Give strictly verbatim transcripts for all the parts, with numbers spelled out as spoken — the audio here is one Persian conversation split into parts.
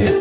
گذشته.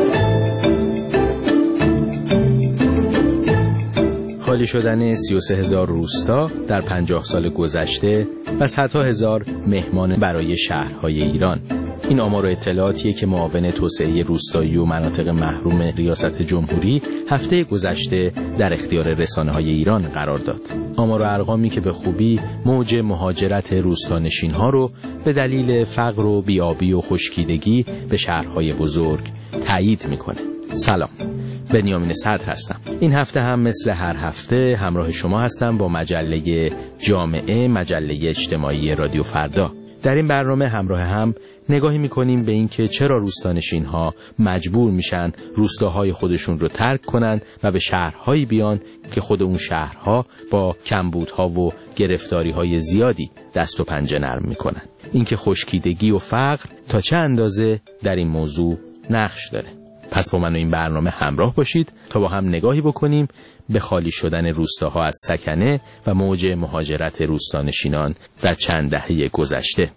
خالی شدن سی و سه هزار روستا در پنجاه سال گذشته و صدها هزار مهمان برای شهرهای ایران. این آمار و اطلاعاتیه که معاون توسعه روستایی و مناطق محروم ریاست جمهوری هفته گذشته در اختیار رسانه‌های ایران قرار داد. آمار و ارقامی که به خوبی موج مهاجرت روستانشین‌ها رو به دلیل فقر و بیابی و خشکیدگی به شهرهای بزرگ تایید میکنه. سلام، بنیامین صدر هستم. این هفته هم مثل هر هفته همراه شما هستم با مجله جامعه، مجله اجتماعی رادیو فردا. در این برنامه همراه هم نگاهی میکنیم به این که چرا روستانشین‌ها مجبور میشن روستاهای خودشون رو ترک کنن و به شهرهایی بیان که خود اون شهرها با کمبودها و گرفتاری‌های زیادی دست و پنجه نرم میکنن. این که خشکیدگی و فقر تا چه اندازه در این موضوع نقش داره. پس با من و این برنامه همراه باشید تا با هم نگاهی بکنیم به خالی شدن روستاها از سکنه و موج مهاجرت روستانشینان در چند دهه گذشته.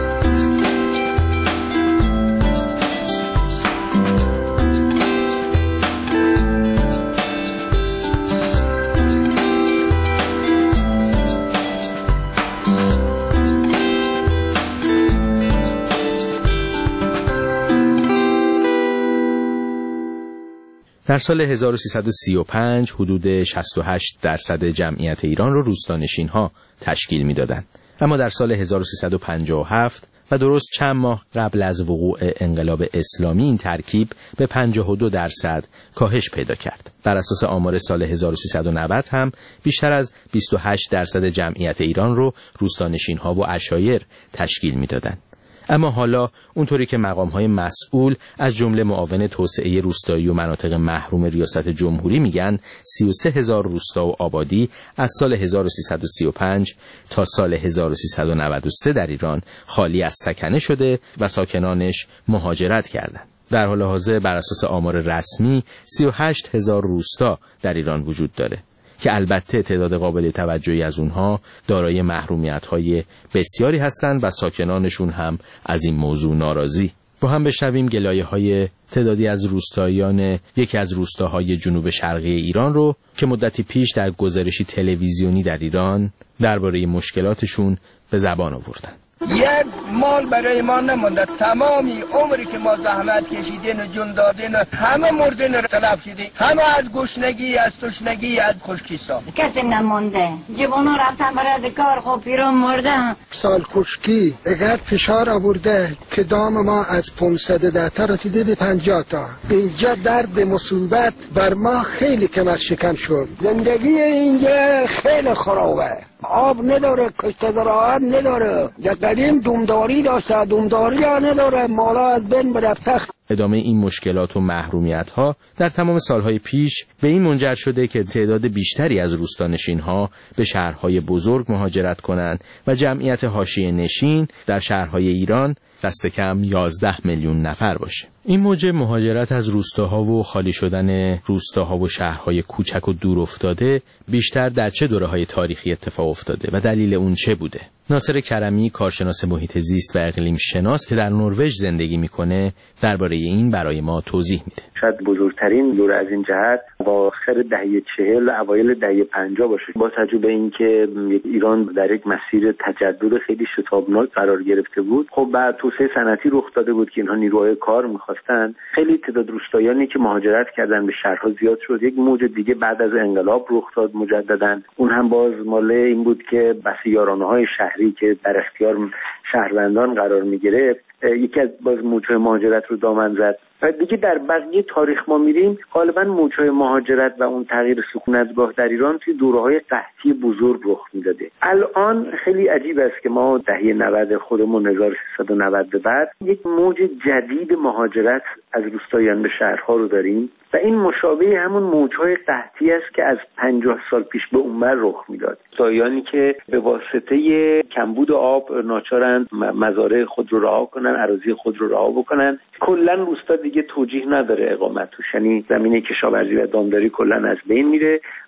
در سال هزار و سیصد و سی و پنج حدود شصت و هشت درصد جمعیت ایران رو روستانشین‌ها تشکیل می‌دادند. اما در سال هزار و سیصد و پنجاه و هفت و درست چند ماه قبل از وقوع انقلاب اسلامی این ترکیب به پنجاه و دو درصد کاهش پیدا کرد. بر اساس آمار سال هزار و سیصد و نود هم بیشتر از بیست و هشت درصد جمعیت ایران رو روستانشین‌ها و عشایر تشکیل می‌دادند. اما حالا اونطوری که مقام‌های مسئول از جمله معاون توسعه روستایی و مناطق محروم ریاست جمهوری میگن سی و سه هزار روستا و آبادی از سال هزار و سیصد و سی و پنج تا سال هزار و سیصد و نود و سه در ایران خالی از سکنه شده و ساکنانش مهاجرت کردند. در حال حاضر بر اساس آمار رسمی سی و هشت هزار روستا در ایران وجود داره که البته تعداد قابل توجهی از اونها دارای محرومیت‌های بسیاری هستند و ساکنانشون هم از این موضوع ناراضی. با هم بشنویم گلایه‌های تعدادی از روستاییان یکی از روستاهای جنوب شرقی ایران رو که مدتی پیش در گزارشی تلویزیونی در ایران درباره مشکلاتشون به زبان آوردن. یک مال برای ما نمونده، تمامی عمری که ما زحمت کشیدین و جون دادین همه مردین رو تلف شدیم، همه از گشنگی، از تشنگی، از خشکیسا کسی نمونده. جوونا رفتن برای کار، خب پیرون مردن. سال خشکی اگر فشار آورده که دام ما از پانصد و ده تا رسیده به پنجاه تا. اینجا درد مصیبت بر ما خیلی کمر شکن شد. زندگی اینجا خیلی خرابه، آب نداره، کشت زراعت نداره. یا قدیم دومداری داشته، دومداری ها نداره، مالا از بین برفته. ادامه این مشکلات و محرومیت ها در تمام سالهای پیش به این منجر شده که تعداد بیشتری از روستانشین ها به شهرهای بزرگ مهاجرت کنند و جمعیت حاشیه نشین در شهرهای ایران دست کم یازده میلیون نفر باشه. این موج مهاجرت از روستاها و خالی شدن روستاها و شهرهای کوچک و دور افتاده بیشتر در چه دوره‌های تاریخی اتفاق افتاده و دلیل اون چه بوده؟ ناصر کرمی، کارشناس محیط زیست و اقلیم شناس که در نروژ زندگی میکنه درباره این برای ما توضیح میده. شاید بزرگترین دوره از این جهت اواخر دهه چهل اوایل دهه پنجاه باشه. با توجه به اینکه ایران در یک مسیر تجدد خیلی شتابناک قرار گرفته بود، خب بعد توسعه صنعتی رخ داده بود که اینها نیروهای کار می‌خواستن. خیلی تعداد روستاییانی که مهاجرت کردن به شهرها زیاد شد. یک موج دیگه بعد از انقلاب رخ داد مجددا. اون هم باز ماله این بود که بس یارانه‌های شهری که در اختیار شهروندان قرار می‌گرفت یکی از باز موج‌های مهاجرت رو دامن زد. و دیگه در بقیه تاریخ ما میریم غالبا موج‌های مهاجرت و اون تغییر سکونتگاه در ایران توی دوره‌های قحطی بزرگ رخ میداده. الان خیلی عجیب است که ما دهه نود خودمون هزار و سیصد و نود به بعد یک موج جدید مهاجرت از روستاییان به شهرها رو داریم و این مشابه همون موج‌های قحطی است که از پنجاه سال پیش به اونور رخ میداد. روستاییانی که به واسطه کمبود آب ناچارند مزارع خود رو رها کنن، اراضی خود رو رها بکنن. کلا روستا دیگه توجیه نداره اقامت توش، یعنی زمینه کشاورزی و دامداری کلا از بین میره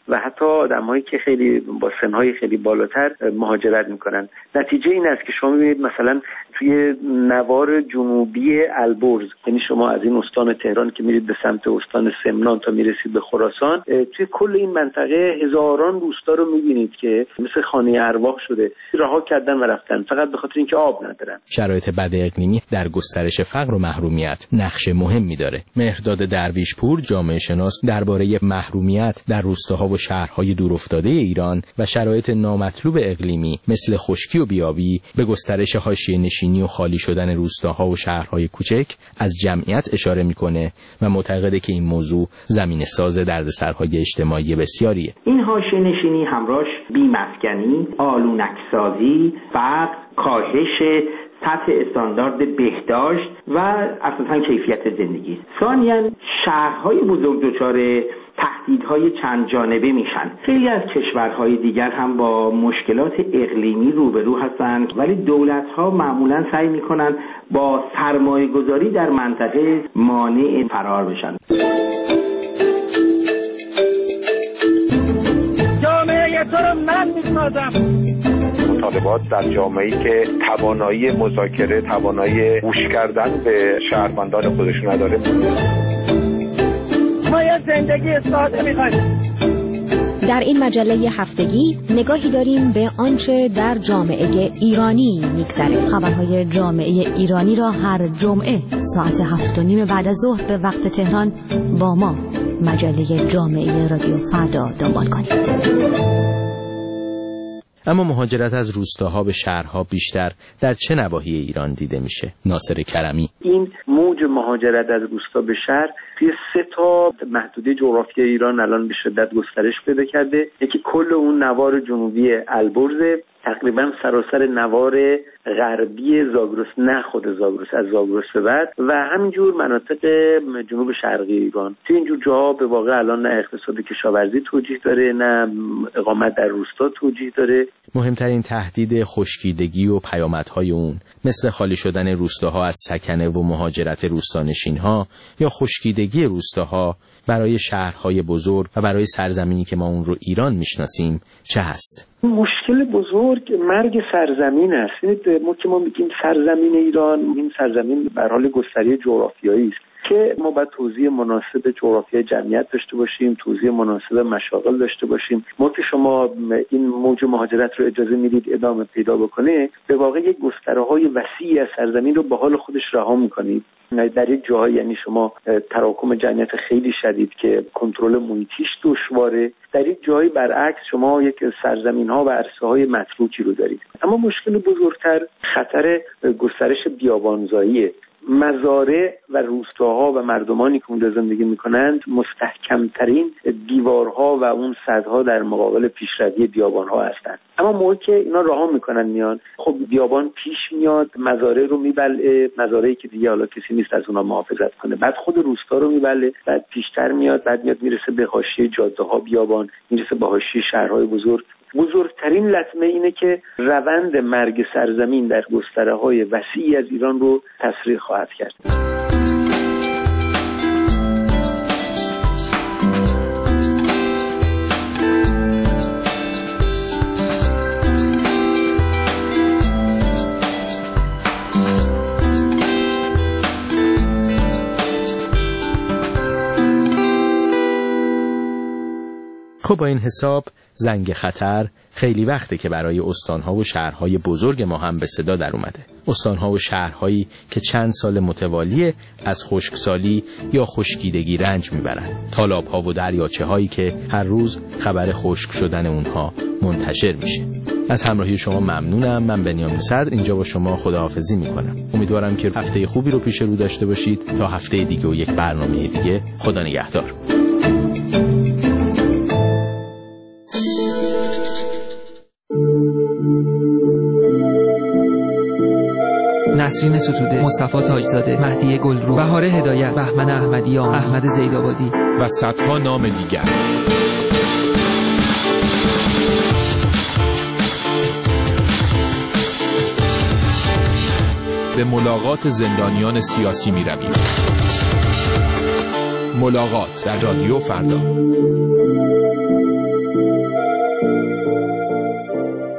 و حتی آدم‌هایی که خیلی با سن‌های خیلی بالاتر مهاجرت میکنن. نتیجه این است که شما می‌بینید مثلا توی نوار جنوبی البرز، یعنی شما از این استان تهران که میرید به سمت استان سمنان تا میرسید به خراسان، توی کل این منطقه هزاران روستا رو می‌بینید که مثل خانه ارواح شده، رها کردن و رفتن فقط به خاطر اینکه آب ندارن. شرایط بد اقلیمی در گسترش فقر و محرومیت نقش مهمی داره. مهرداد درویشپور، جامعه شناس، درباره محرومیت در روستاها و شهرهای دورافتاده ایران و شرایط نامطلوب اقلیمی مثل خشکی و بیابی به گسترش حاشیه نشینی و خالی شدن روستاها و شهرهای کوچک از جمعیت اشاره میکنه و معتقده که این موضوع زمینه ساز دردسرهای اجتماعی بسیاریه. این حاشیه نشینی همراهش بی‌مسکنی، آلونک‌سازی، فقر، کاهش سطح استاندارد بهداشت و اساساً کیفیت زندگی. ثانیاً شهرهای بزرگ دچار تهدیدهای چند جانبه میشن. خیلی از کشورهای دیگر هم با مشکلات اقلیمی روبرو هستند، ولی دولت‌ها معمولاً سعی میکنن با سرمایه گذاری در منطقه مانع فرار بشن. جامعه تو رو من میسازم. مطالبات در جامعه‌ای که توانایی مذاکره، توانایی گوش کردن به شهروندان خودشون نداره. ما یه زندگی ساده می‌خوایم. در این مجله هفتگی نگاهی داریم به آنچه در جامعه ایرانی می‌گذره. خبرهای جامعه ایرانی را هر جمعه ساعت هفت و نیم بعد از ظهر به وقت تهران با ما مجله جامعه رادیو فردا دنبال کنید. اما مهاجرت از روستاها به شهرها بیشتر در چه نواحی ایران دیده میشه؟ ناصر کرمی: این موج مهاجرت از روستا به شهر توی سه تا محدوده جغرافیایی ایران الان به شدت گسترش پیدا کرده. یکی کل اون نوار جنوبی البرز، تقریبا سراسر نوار غربی زاگرس، نه خود زاگرس، از زاگرس به بعد، و همینجور مناطق جنوب شرقی ایران. توی اینجور جاها به واقع الان نه اقتصاد کشاورزی توجیه داره، نه اقامت در روستا توجیه داره. مهمترین تهدید خشکیدگی و پیامدهای اون مثل خالی شدن روستاها از سکنه و مهاجرت روستانشین‌ها یا خشکیدگی روستاها برای شهرهای بزرگ و برای سرزمینی که ما اون رو ایران میشناسیم چه هست؟ مشکل بزرگ مرگ سرزمین است. ما که ما میگیم سرزمین ایران، این سرزمین به حال گستره جغرافیایی است که ما باید توزیع مناسب جغرافیای جمعیت داشته باشیم، توزیع مناسب مشاغل داشته باشیم. ما که شما این موج مهاجرت رو اجازه میدید ادامه پیدا بکنه، به واقع یک گستره‌های وسیعی از سرزمین رو به حال خودش رها می‌کنید. در یک جاهای یعنی شما تراکم جمعیت خیلی شدید که کنترل محیطیش دشواره، در یک جایی برعکس شما یک سرزمین‌ها و عرصه‌های متروکی رو دارید. اما مشکل بزرگتر خطر گسترش بیابانزاییه. مزارع و روستاها و مردمانی که اونجا زندگی میکنند مستحکمترین دیوارها و اون سدها در مقابل پیشروی بیابانها هستند. اما موقعی که اینا رها میکنن میان، خب بیابان پیش میاد، مزارع رو میبلعه، مزارعی که دیگه حالا کسی نیست از اونها محافظت کنه، بعد خود روستا رو میبلعه، بعد پیشتر میاد، بعد میاد میرسه به حاشیه جاده‌ها بیابان، میرسه به حاشیه شهرهای بزرگ. بزرگترین لطمه اینه که روند مرگ سرزمین در گستره‌های وسیعی از ایران رو تسریع خواهد کرد. خب با این حساب زنگ خطر خیلی وقته که برای استانها و شهرهای بزرگ ما هم به صدا در اومده. استانها و شهرهایی که چند سال متوالی از خشکسالی یا خشکیدگی رنج میبرن. تالابها و دریاچه هایی که هر روز خبر خشک شدن اونها منتشر میشه. از همراهی شما ممنونم. من بنیامین صدر اینجا با شما خداحافظی میکنم. امیدوارم که هفته خوبی رو پیش رو داشته باشید. تا هفته دیگه و یک برنامه دیگه، خدا نگهدار. نسرین ستوده، مصطفی تاجزاده، مهدی گلرو، بهار هدایت، بهمن احمدیان، احمد زیدآبادی و صدها نام دیگر. به ملاقات زندانیان سیاسی می رویم. ملاقات در رادیو فردا.